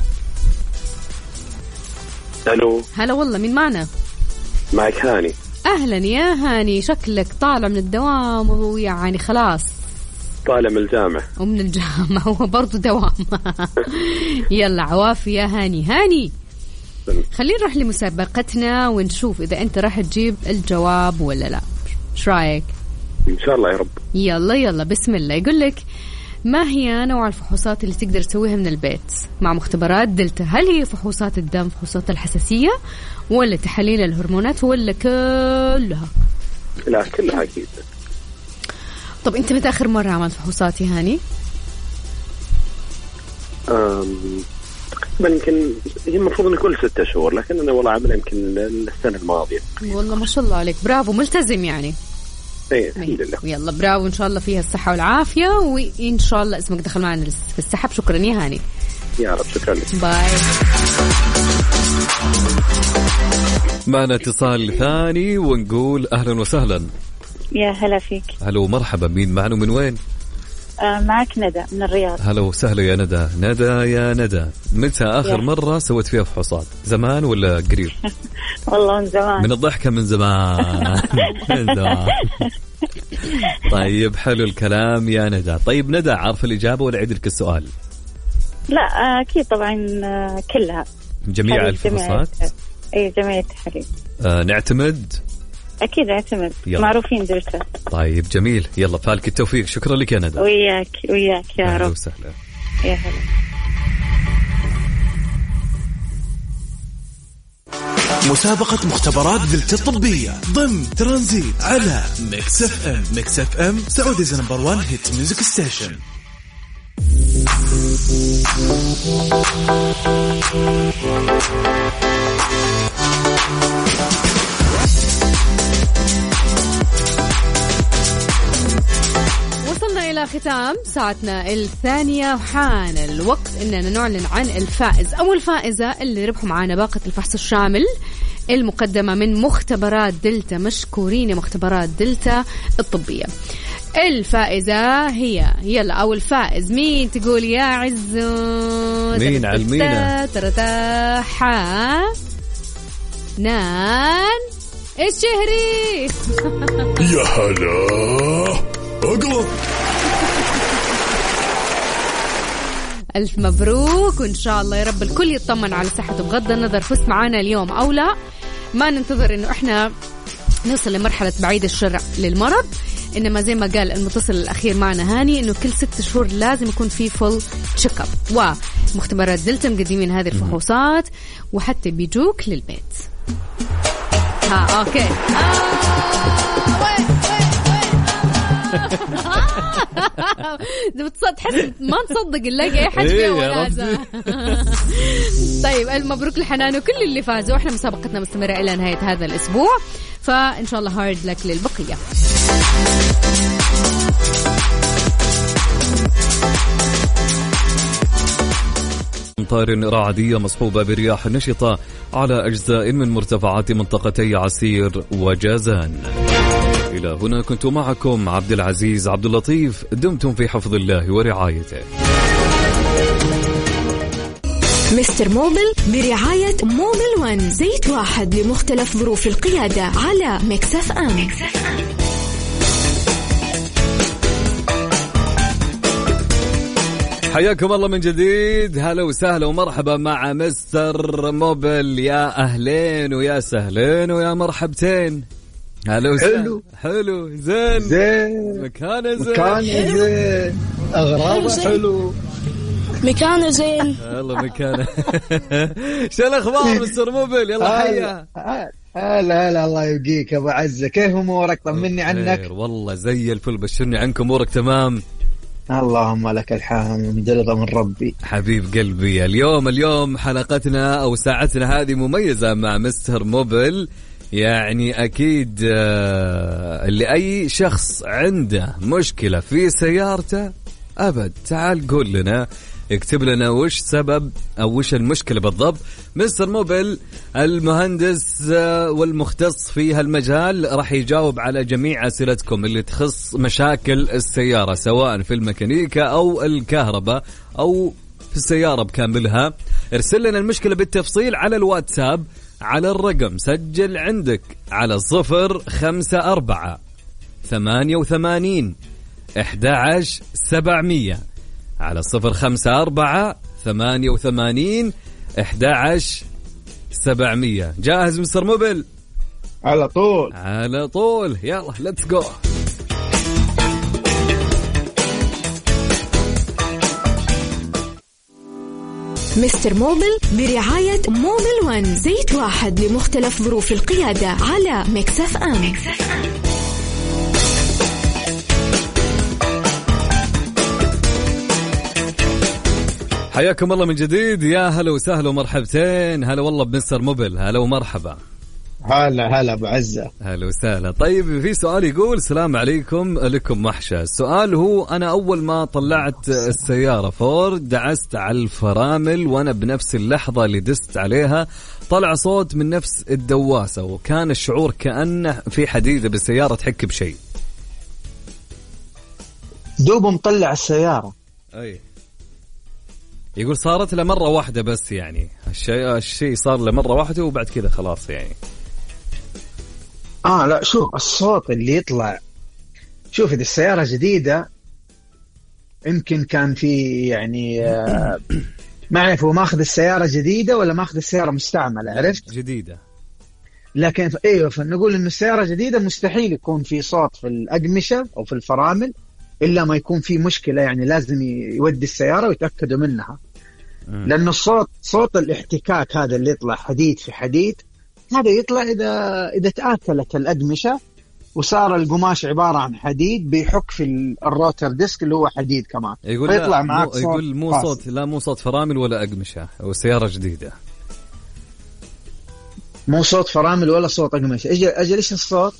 الو. هلا والله، مين معنا؟ معك هاني. اهلا يا هاني، شكلك طالع من الدوام ويعني خلاص طالع من الجامعة. ومن الجامعة هو برضو دوام. يلا عوافي يا هاني. هاني خلينا نروح لمسابقتنا ونشوف إذا أنت راح تجيب الجواب ولا لا. شو رأيك؟ إن شاء الله يا رب. يلا يلا بسم الله. يقول لك ما هي نوع الفحوصات اللي تقدر تسويها من البيت مع مختبرات دلتا؟ هل هي فحوصات الدم، فحوصات الحساسية، ولا تحاليل الهرمونات، ولا كلها؟ لا كلها أكيد. طب أنت متى آخر مرة عملت فحوصات يا هاني؟ أم... تقريبا يمكن هي المفروض إن كل ستة شهور، لكن أنا والله عامل يمكن السنة الماضية. والله ما شاء الله عليك، برافو، ملتزم يعني. ايه الحمد لله. يلا برافو، ان شاء الله فيها الصحة والعافية، وان شاء الله اسمك دخل معنا في السحب. شكرا يا هاني. يا رب، شكرا لك. باي. معنا اتصال ثاني ونقول اهلا وسهلا. يا هلا فيك. هلا ومرحبا، مين معنا من وين؟ آه معك ندى من الرياض. هلا وسهلا يا ندى. ندى يا ندى، متى آخر مرة سويت فيها فحوصات؟ زمان ولا قريب؟ والله من زمان. من الضحكة من زمان. من زمان. طيب حلو الكلام يا ندى. طيب ندى، عارفة الإجابة ولا أعيد لك السؤال؟ لا أكيد طبعا كلها. جميع الفحوصات؟ أي جميع التحاليل. آه نعتمد؟ أكيد اعتمد، معروفين دلتا. طيب جميل، يلا فالك التوفيق. شكرا لك يا ندى. وياك وياك يا رب. وسهلا. يا هلا. مسابقة مختبرات دلتا الطبية ضمن ترانزيت على ميكس اف ام. ميكس اف ام سعوديز نمبر وان هيت ميوزك ستيشن. وصلنا إلى ختام ساعتنا الثانية، وحان الوقت إننا نعلن عن الفائز أو الفائزة اللي ربحوا معانا باقة الفحص الشامل المقدمة من مختبرات دلتا. مشكورين يا مختبرات دلتا الطبية. الفائزة هي يلا أو الفائز مين تقول يا عزو؟ مين علمينا؟ ترتا حا نان الشهري. يا هلا أقلب. ألف مبروك، وإن شاء الله يا رب الكل يطمن على صحته بغض النظر فزت معانا اليوم أو لا. ما ننتظر إنه إحنا نوصل لمرحلة بعيد الشر للمرض، إنما زي ما قال المتصل الأخير معنا هاني إنه كل ست شهور لازم يكون في فول تشيك اب، ومختبرات دلتا مقدمين هذه الفحوصات وحتى بيجوك للبيت. ها أوكي. آه وين تحس ما نصدق نلاقي اي حد فيه وناسه. طيب المبروك لحنان وكل اللي فازوا. احنا مسابقتنا مستمره الى نهايه هذا الاسبوع، فان شاء الله هارد لك للبقيه. أمطار رعدية مصحوبة برياح نشطة على أجزاء من مرتفعات منطقتي عسير وجازان. إلى هنا كنت معكم عبد العزيز عبد اللطيف، دمتم في حفظ الله ورعايته. مستر موبل برعاية موبل ون، زيت واحد لمختلف ظروف القيادة على ميكس اف ام. حياكم الله من جديد، هلا وسهلا ومرحبا مع مستر موبل. يا أهلين ويا سهلين ويا مرحبتين. هلا وسهلا. حلو حلو زين زين مكانه زين مكانه زين أغراضه حلو مكانه زين والله مكانه. شو الأخبار مستر موبل؟ يلا حيا. هلا هلا الله يبقيك أبو عزة، كيف أمورك؟ طمني عنك. والله زي الفل، بشرني عنكم، أمورك تمام؟ اللهم لك الحمد، مجلدة من ربي حبيب قلبي. اليوم اليوم حلقتنا أو ساعتنا هذه مميزة مع مستر موبل. يعني أكيد اللي أي شخص عنده مشكلة في سيارته أبد تعال قول لنا، اكتب لنا وش سبب أو وش المشكلة بالضبط. مستر موبل المهندس والمختص في هالمجال راح يجاوب على جميع أسئلتكم اللي تخص مشاكل السيارة، سواء في الميكانيكا أو الكهرباء أو في السيارة بكاملها. ارسل لنا المشكلة بالتفصيل على الواتساب على الرقم، سجل عندك على صفر خمسة أربعة ثمانية وثمانين أحد عشر سبعمية، على صفر خمسة أربعة ثمانية وثمانين أحد عشر سبعمية. جاهز مستر موبل؟ على طول على طول، يلا ليتس جو. مستر موبل برعاية موبل ون، زيت واحد لمختلف ظروف القيادة على ميكس اف ام. حياكم الله من جديد، يا هلا وسهلا ومرحبتين. هلا والله بمستر موبل، هلا ومرحبا. هلا هلا بعزة، هلا وسهلا. طيب في سؤال يقول السلام عليكم، لكم محشى. السؤال هو أنا أول ما طلعت السيارة فورد دعست على الفرامل، وأنا بنفس اللحظة اللي دست عليها طلع صوت من نفس الدواسة، وكان الشعور كأنه في حديدة بالسيارة تحك بشيء. دوب مطلع السيارة. أي يقول صارت له مرة واحدة بس، يعني الشيء الشيء صار له مرة واحدة وبعد كذا خلاص يعني. آه لا شوف الصوت اللي يطلع، شوف إذا السيارة جديدة يمكن كان في يعني آه ما أعرف هو ماخذ السيارة جديدة ولا ماخذ السيارة مستعملة، عرفت؟ جديدة. لكن أيوة فنقول إنه السيارة جديدة مستحيل يكون في صوت في الأقمشة أو في الفرامل إلا ما يكون في مشكلة، يعني لازم يودي السيارة ويتأكدوا منها. لأنه الصوت صوت الاحتكاك هذا اللي يطلع حديد في حديد، هذا يطلع إذا إذا تآكلت الأقمشة وصار القماش عبارة عن حديد بيحك في الروتر ديسك اللي هو حديد كمان، يقول فيطلع معك صوت. يقول مو فاصل. صوت لا مو صوت فرامل ولا أقمشة، وسيارة جديدة مو صوت فرامل ولا صوت أقمشة. أجل أجل إيش الصوت؟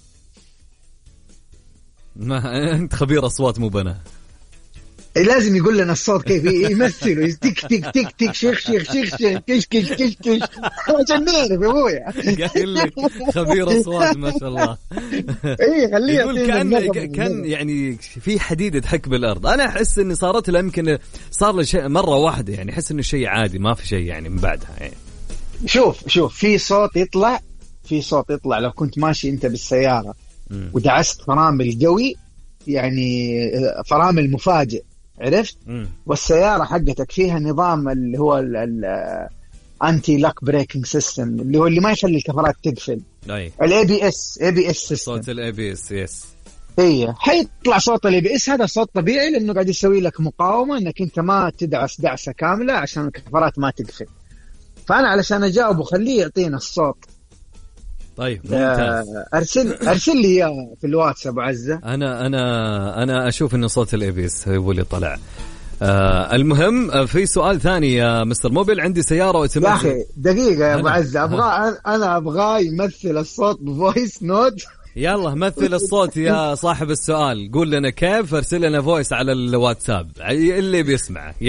ما أنت خبير أصوات مو بنا. لازم يقول لنا الصوت كيف يمثله، تك تك تك تك شيخ شيخ شيخ شيخ كش كش كش كش عشان نعرف يا ابويا. قال لك خبير اصوات ما شاء الله. اي خليه يقول كان كان يعني في حديد تحك بالارض. انا احس اني صارت له يمكن صار له شيء مره واحده، يعني احس انه شيء عادي ما في شيء يعني من بعدها يعني. شوف شوف في صوت يطلع في صوت يطلع لو كنت ماشي انت بالسياره ودعست فرامل قوي، يعني فرامل مفاجئ، عرفت؟ مم. والسيارة حقتك فيها نظام اللي هو الانتي لاك بريكنج سيستم اللي هو اللي ما يخلي الكفرات تقفل، الاي بي اس اي بي اس سيستم، صوت الاي بي اس. يس هي حيطلع صوت الاي بي اس. هذا صوت طبيعي لانه قاعد يسوي لك مقاومة انك انت ما تدعس دعسة كاملة عشان الكفرات ما تقفل. فانا علشان اجاوب وخليه يعطينا الصوت. طيب ممتاز. ارسل ارسل لي اياه في الواتس ابو عزة. انا انا انا اشوف انه صوت الاي بي اس هو اللي طلع. آه المهم في سؤال ثاني يا مستر موبل. عندي سيارة وتمثل. يا أخي دقيقة يا أبو عزة، أبغى أنا أبغى يمثل الصوت بفويس نوت. يلا مثل الصوت يا صاحب السؤال، قول لنا كيف، ارسل لنا فويس على الواتساب اللي بيسمع. يلا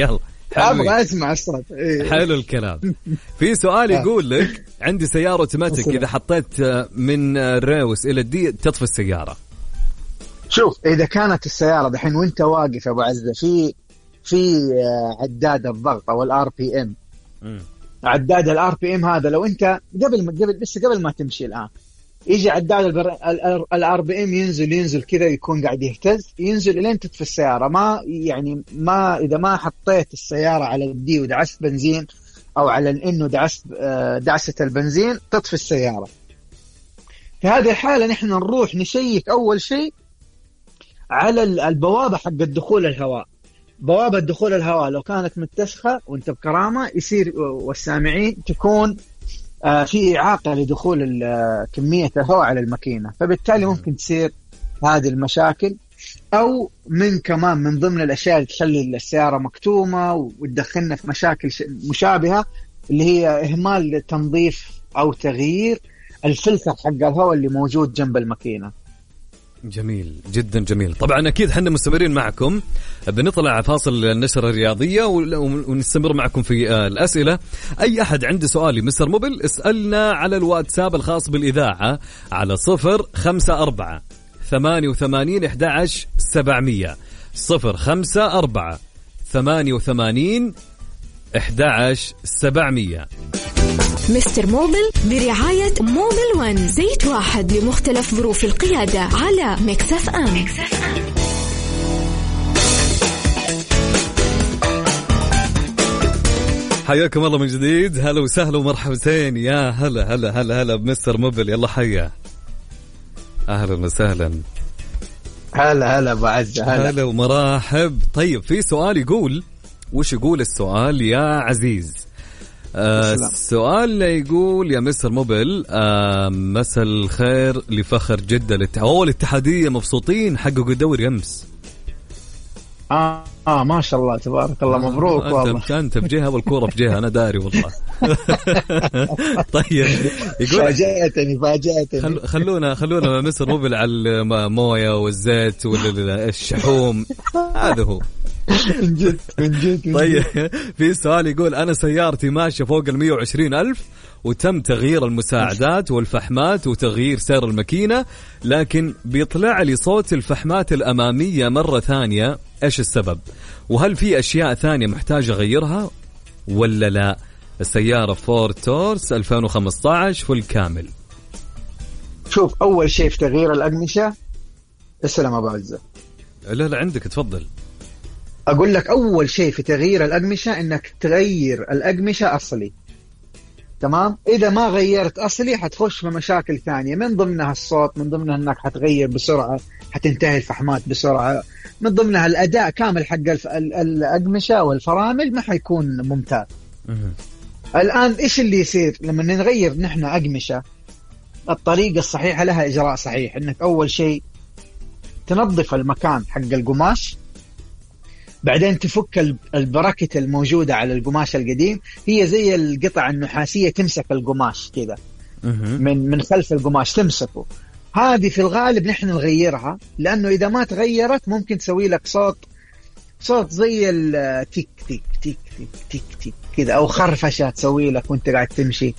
ابغى اسمع الصوت. إيه. حلو الكلام. في سؤال يقول لك عندي سياره اوتوماتيك، اذا حطيت من الريوس الى الدي تطفي السياره. شوف اذا كانت السياره دحين وانت واقف يا ابو عزه في في عداد الضغط او الار بي ام، عداد الار بي ام هذا لو انت قبل ما قبل بس قبل ما تمشي الان يجي عداد الار بي ام ينزل ينزل كذا يكون قاعد يهتز ينزل الين تطفي السياره. ما يعني ما اذا ما حطيت السياره على الدي ودعست بنزين او على انه دعست دعسه البنزين تطفي السياره. في هذه الحاله نحن نروح نشيك اول شيء على البوابه حق الدخول الهواء. بوابه دخول الهواء لو كانت متسخه وانت بكرامه يصير والسامعين تكون آه في إعاقة لدخول كمية الهواء على الماكينة، فبالتالي ممكن تصير هذه المشاكل. أو من كمان من ضمن الأشياء اللي تخلي السيارة مكتومة وتدخلنا في مشاكل مشابهة اللي هي إهمال تنظيف أو تغيير الفلتر حق الهواء اللي موجود جنب الماكينة. جميل جدا جميل. طبعا أكيد حنا مستمرين معكم، بنطلع فاصل النشرة الرياضية ونستمر معكم في الأسئلة. أي أحد عنده سؤال مستر موبل اسألنا على الواتساب الخاص بالإذاعة على صفر خمسة أربعة ثمانية وثمانين أحد عشر سبعمية صفر خمسة أربعة ثمانية وثمانين أحد عشر سبعمية. مستر موبل برعاية موبل ون، زيت واحد لمختلف ظروف القيادة على ميكس اف ام. حياكم الله من جديد، هلا وسهلا ومرحبتين. يا هلا هلا هلا هلا بمستر موبل، يلا حيا. أهلا وسهلا. هلا هلا ابو عزة. هلا هلا ومراحب. طيب في سؤال يقول، وش يقول السؤال يا عزيز؟ آه السؤال يقول يا مستر موبل، آه مساء الخير لفخر جدة للتحول الاتحادية مبسوطين حققوا الدوري أمس. آه, آه ما شاء الله تبارك الله، مبروك. آه والله أنت في جهة والكورة في جهة، أنا داري والله. طيب يقول فاجأتني فاجأتني خل خلونا خلونا مستر موبل على الموية والزيت والشحوم، هذا هو. من جد من جد. طيب في سؤال يقول أنا سيارتي ماشية فوق المية وعشرين ألف وتم تغيير المساعدات والفحمات وتغيير سير الماكينة، لكن بيطلع لي صوت الفحمات الأمامية مرة ثانية، إيش السبب؟ وهل في أشياء ثانية محتاج أغيرها ولا لا؟ السيارة فورد تورس ألفين وخمسة عشر فل كامل. شوف أول شيء في تغيير الأقمشة، السلام أبو عزة. لا لا عندك تفضل. أقول لك أول شيء في تغيير الأقمشة إنك تغير الأقمشة أصلي، تمام؟ إذا ما غيرت أصلي حتخش في مشاكل ثانية، من ضمنها الصوت، من ضمنها إنك حتغير بسرعة، حتنتهي الفحمات بسرعة، من ضمنها الأداء كامل حق الأقمشة والفرامل ما حيكون ممتاز. الآن إيش اللي يصير لما نغير نحن أقمشة؟ الطريقة الصحيحة لها إجراء صحيح، إنك أول شيء تنظف المكان حق القماش، بعدين تفك البراكت الموجودة على القماش القديم، هي زي القطع النحاسية تمسك القماش كذا من من خلف القماش تمسكه. هذه في الغالب نحن نغيرها، لأنه إذا ما تغيرت ممكن تسوي لك صوت صوت زي التيك تيك تيك تيك تيك تيك كذا، أو خرفشة تسوي لك وانت قاعد تمشي.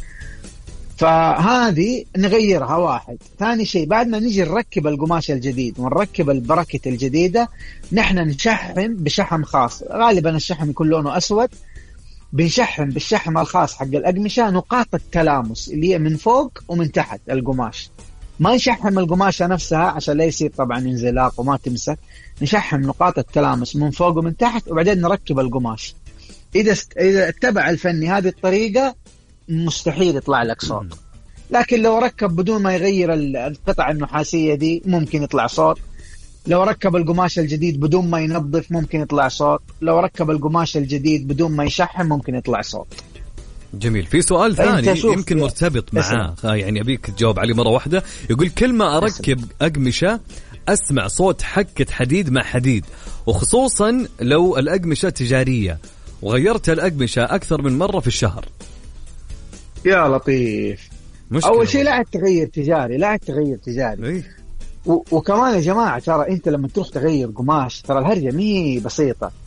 فهذه نغيرها واحد. ثاني شيء بعد ما نجي نركب القماش الجديد ونركب البراكت الجديدة، نحن نشحم بشحم خاص، غالبا الشحم يكون لونه أسود، بنشحم بالشحم الخاص حق الأقمشة نقاط التلامس اللي هي من فوق ومن تحت القماش. ما نشحم القماشة نفسها عشان لا يصير طبعا انزلاق وما تمسك، نشحم نقاط التلامس من فوق ومن تحت وبعدين نركب القماش. إذا إذا اتبع الفني هذه الطريقة مستحيل يطلع لك صوت، لكن لو ركب بدون ما يغير القطع النحاسية دي ممكن يطلع صوت. لو ركب القماش الجديد بدون ما ينظف ممكن يطلع صوت. لو ركب القماش الجديد بدون ما يشحم ممكن يطلع صوت. جميل. في سؤال ثاني يمكن مرتبط معاه، يعني أبيك تجاوب عليه مرة واحدة. يقول كل ما أركب أقمشة أسمع صوت حكة حديد مع حديد، وخصوصا لو الأقمشة تجارية، وغيرت الأقمشة أكثر من مرة في الشهر. يا لطيف، أول شيء لا تغير تجاري، لا تغير تجاري. إيه؟ وكمان يا جماعة ترى أنت لما تروح تغير قماش ترى الهرجة مي بسيطة.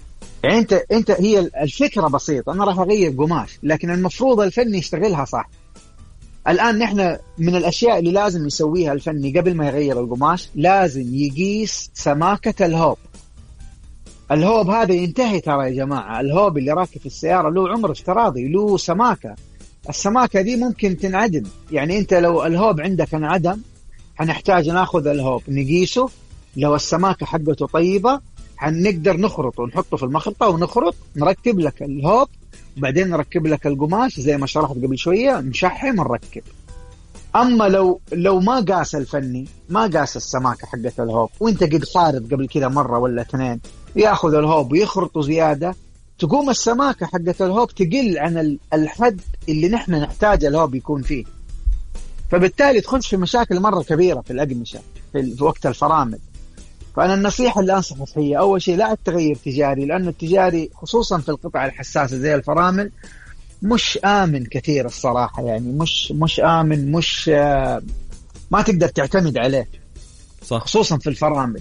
يعني انت انت هي الفكره بسيطه، انا راح اغير قماش، لكن المفروض الفني يشتغلها صح. الان نحن من الاشياء اللي لازم يسويها الفني قبل ما يغير القماش، لازم يقيس سماكه الهوب. الهوب هذا ينتهي ترى يا جماعه، الهوب اللي راكب في السياره له عمر افتراضي، له سماكه. السماكه دي ممكن تنعدم، يعني انت لو الهوب عندك انعدم هنحتاج ناخذ الهوب نقيسه، لو السماكه حقته طيبه هنقدر نخرطه ونحطه في المخرطه ونخرط، نركب لك الهوب وبعدين نركب لك القماش زي ما شرحت قبل شويه، نشحم ونركب. اما لو لو ما قاس الفني، ما قاس السماكه حقت الهوب، وانت قد خارط قبل كذا مره ولا اثنين، ياخذ الهوب ويخرطه زياده، تقوم السماكه حقت الهوب تقل عن الحد اللي نحن نحتاج الهوب يكون فيه، فبالتالي تخش في مشاكل مره كبيره في الاقمشه في وقت الفرامل. فانا النصيحه اللي انصحك هي اول شيء لا تغير تجاري، لانه التجاري خصوصا في القطع الحساسه زي الفرامل مش آمن كثير الصراحة، يعني مش مش آمن، مش آه ما تقدر تعتمد عليه صح. خصوصا في الفرامل.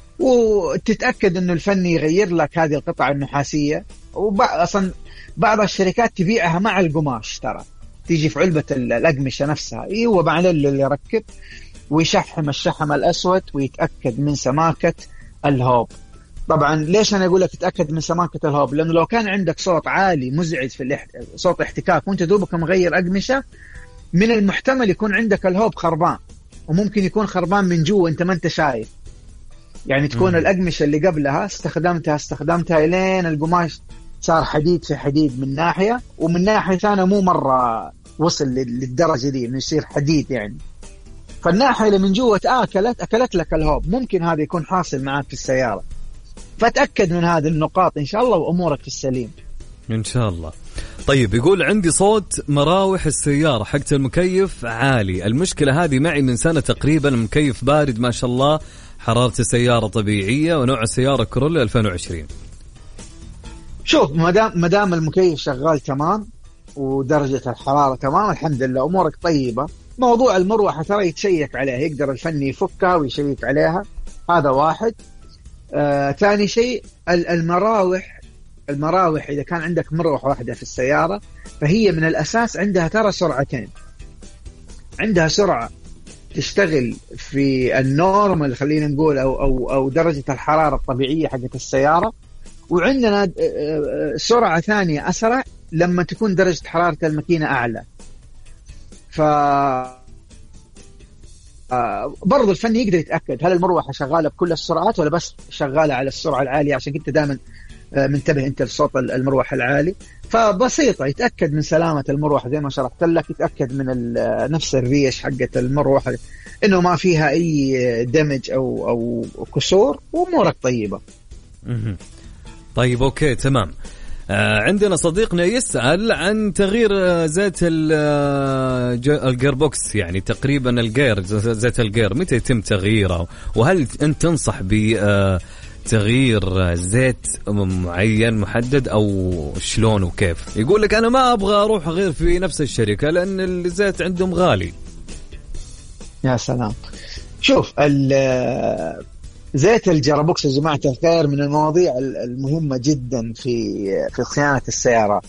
وتتأكد إنه الفني يغير لك هذه القطع النحاسية، وأصلا بعض الشركات تبيعها مع القماش، ترى تيجي في علبة الأقمشة نفسها، هو بعد اللي يركب ويشحم الشحم الأسود ويتأكد من سماكة الهوب. طبعا ليش أنا أقول لك تتأكد من سماكة الهوب؟ لأنه لو كان عندك صوت عالي مزعج في الاحت... صوت احتكاك وانت دوبك مغير أقمشة، من المحتمل يكون عندك الهوب خربان، وممكن يكون خربان من جوا انت ما انت شايف، يعني تكون م- الأقمشة اللي قبلها استخدمتها استخدمتها لين القماش صار حديد في حديد من ناحية، ومن ناحية ثانية مو مرة وصل للدرجة دي انه يصير حديد يعني، فالناحية اللي من جوا تآكلت أكلت لك الهوب. ممكن هذا يكون حاصل معك في السيارة، فتأكد من هذه النقاط إن شاء الله وأمورك في السليم إن شاء الله. طيب يقول عندي صوت مراوح السيارة حقت المكيف عالي، المشكلة هذه معي من سنة تقريبا، المكيف بارد ما شاء الله، حرارة السيارة طبيعية، ونوع السيارة كورولا ألفين وعشرين. شوف مدام مدام المكيف شغال تمام ودرجة الحرارة تمام الحمد لله أمورك طيبة. موضوع المروحة ترى يتشيك عليها، يقدر الفني يفكها ويشيك عليها، هذا واحد. آه، ثاني شيء المراوح المراوح إذا كان عندك مروحة واحدة في السيارة فهي من الأساس عندها ترى سرعتين، عندها سرعة تشتغل في النورمال خلينا نقول أو, أو, أو درجة الحرارة الطبيعية حقت السيارة، وعندنا سرعة ثانية أسرع لما تكون درجة حرارة الماكينة أعلى. ف آه برضو الفني يقدر يتأكد هل المروحة شغالة بكل السرعات ولا بس شغالة على السرعة العالية، عشان كنت دائما آه منتبه انت لصوت المروحة العالي. فبسيطة يتأكد من سلامة المروحة زي ما شرحت لك، يتأكد من نفس الريش حقة المروحة انه ما فيها اي دمج او او كسور، وامورك طيبة. طيب اوكي تمام. آه عندنا صديقنا يسأل عن تغيير زيت الجيربوكس، يعني تقريبا الجير زيت الجير متى يتم تغييره، وهل أنت تنصح بتغيير زيت معين محدد أو شلون وكيف؟ يقول لك أنا ما أبغى أروح غير في نفس الشركة لأن الزيت عندهم غالي. يا سلام. شوف زيت الجيربوكس يا جماعة الخير من المواضيع المهمة جدا في في صيانة السيارة.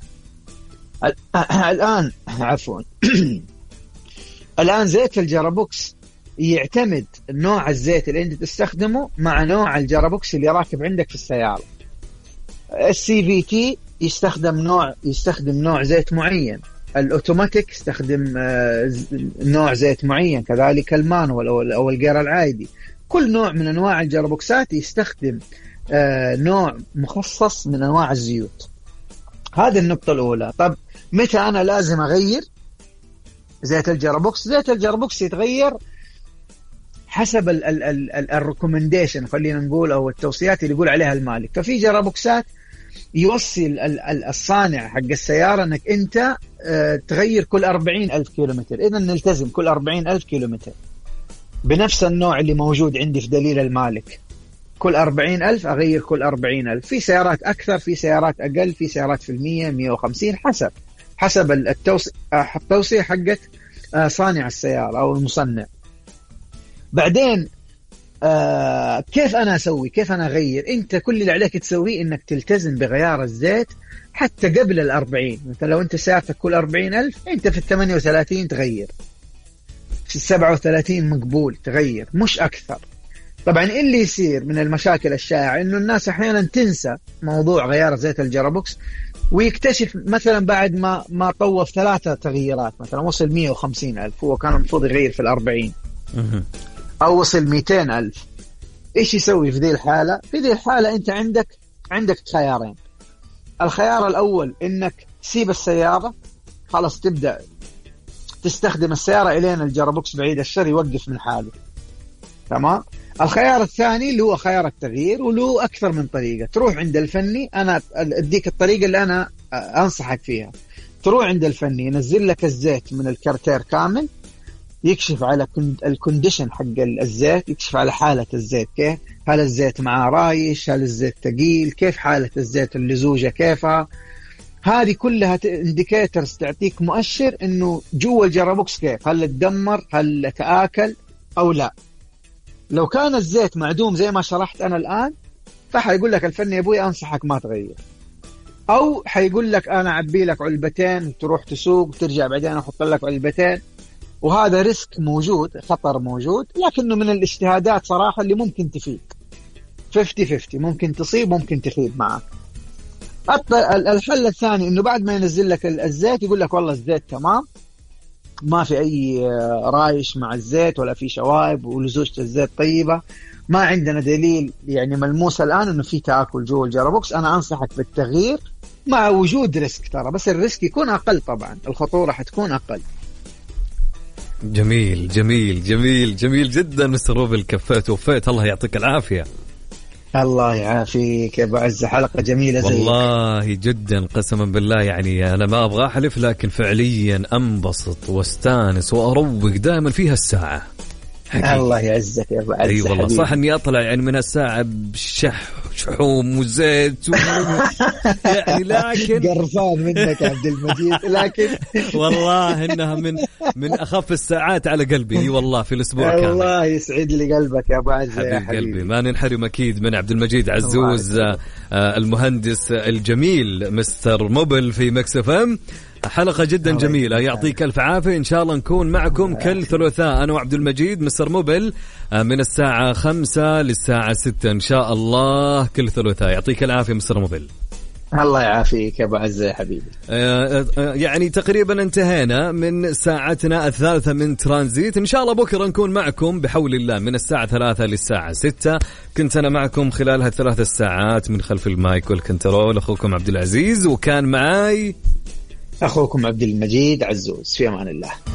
الآن عفوا الآن زيت الجيربوكس يعتمد نوع الزيت اللي أنت تستخدمه مع نوع الجيربوكس اللي راكب عندك في السيارة. السي في تي يستخدم نوع يستخدم نوع زيت معين، الأوتوماتيك يستخدم نوع زيت معين، كذلك المانوال أو الجير العادي. كل نوع من أنواع الجيربوكسات يستخدم آه نوع مخصص من أنواع الزيوت. هذه النقطة الأولى. طب متى أنا لازم أغير زيت الجيربوكس؟ زيت الجيربوكس يتغير حسب الريكومنديشن خلينا نقول أو التوصيات اللي يقول عليها المالك. ففي جيربوكسات يوصي الصانع حق السيارة أنك أنت آه تغير كل أربعين ألف كيلومتر، إذا نلتزم كل أربعين ألف كيلومتر بنفس النوع اللي موجود عندي في دليل المالك، كل أربعين ألف أغير كل أربعين ألف. في سيارات أكثر، في سيارات أقل، في سيارات في المية مية وخمسين، حسب حسب التوصية حقت صانع السيارة أو المصنع. بعدين آه كيف أنا أسوي؟ كيف أنا أغير؟ أنت كل اللي عليك تسويه إنك تلتزم بغيار الزيت حتى قبل الأربعين. مثلا لو أنت سيارتك كل أربعين ألف، أنت في الثمانية وثلاثين تغير، في السبعة وثلاثين مقبول تغير، مش أكثر. طبعا اللي يصير من المشاكل الشائعة إنه الناس أحيانا تنسى موضوع غيار زيت الجرابوكس، ويكتشف مثلا بعد ما ما طوف ثلاثة تغييرات، مثلا وصل مية وخمسين ألف، هو كان المفروض يغير في الأربعين، أو وصل مئتين ألف. إيش يسوي في ذي الحالة؟ في ذي الحالة أنت عندك عندك خيارين. الخيار الأول إنك تسيب السيارة، خلاص تبدأ تستخدم السيارة إلين الجرابوكس بعيد الشر يوقف من حاله، تمام. الخيار الثاني اللي هو خيار التغيير، وله أكثر من طريقة. تروح عند الفني، أنا أديك الطريقة اللي أنا أنصحك فيها. تروح عند الفني ينزل لك الزيت من الكارتير كامل، يكشف على الكونديشن حق الزيت، يكشف على حالة الزيت كيف، هل الزيت معاه رايش، هل الزيت ثقيل، كيف حالة الزيت اللزوجة كيفها. هذه كلها انديكيترز تعطيك مؤشر إنه جوا الجرابوكس كيف، هل تدمر، هل تآكل أو لا. لو كان الزيت معدوم زي ما شرحت أنا الآن، فحيقول لك الفني يا أبوي أنصحك ما تغير، أو حيقول لك أنا عبي لك علبتين تروح تسوق وترجع بعدين أحط لك علبتين. وهذا ريسك موجود، خطر موجود، لكنه من الاجتهادات صراحة اللي ممكن تفيد خمسين خمسين، ممكن تصيب ممكن تخيب معك. الحل الثاني إنه بعد ما ينزل لك الزيت يقول لك والله الزيت تمام، ما في أي رايش مع الزيت ولا في شوائب، ولزوجة الزيت طيبة، ما عندنا دليل يعني ملموس الآن إنه في تآكل جوا الجرابوكس. أنا أنصحك بالتغيير مع وجود ريسك ترى، بس الريسك يكون أقل، طبعا الخطورة حتكون أقل. جميل جميل جميل جميل جدا مستر روبل، كفيت وفيت، الله يعطيك العافية. الله يعافيك يا بعز، حلقة جميلة زيك والله جدا قسما بالله. يعني أنا ما أبغى أحلف، لكن فعليا أنبسط واستانس وأروق دائما فيها الساعة. حقيقي. الله يعزك يا بعز. أي والله صح إني أطلع يعني من الساعة بشح شحوم وزيت و... يعني لكن قرفان منك يا عبد المجيد، لكن والله إنها من من أخف الساعات على قلبي. اي والله في الأسبوع كامل. الله يسعد لي قلبك يا أبو عز يا حبيبي. قلبي ما ننحرم أكيد من عبد المجيد عزوز المهندس الجميل مستر موبل في ميكس اف ام. حلقة جدا جميلة، يعطيك ألف عافية. إن شاء الله نكون معكم كل ثلاثاء أنا وعبد المجيد مستر موبل من الساعة خمسة للساعة ستة إن شاء الله كل ثلاثاء. يعطيك العافية مستر موبل. الله يعافيك يا أبو عز يا حبيبي. يعني تقريبا انتهينا من ساعتنا الثالثة من ترانزيت. إن شاء الله بكرة نكون معكم بحول الله من الساعة ثلاثة للساعة ستة. كنت أنا معكم خلال هالثلاث الساعات من خلف المايك والكنترول أخوكم عبد العزيز، وكان معاي أخوكم عبد المجيد عزوز. في أمان الله.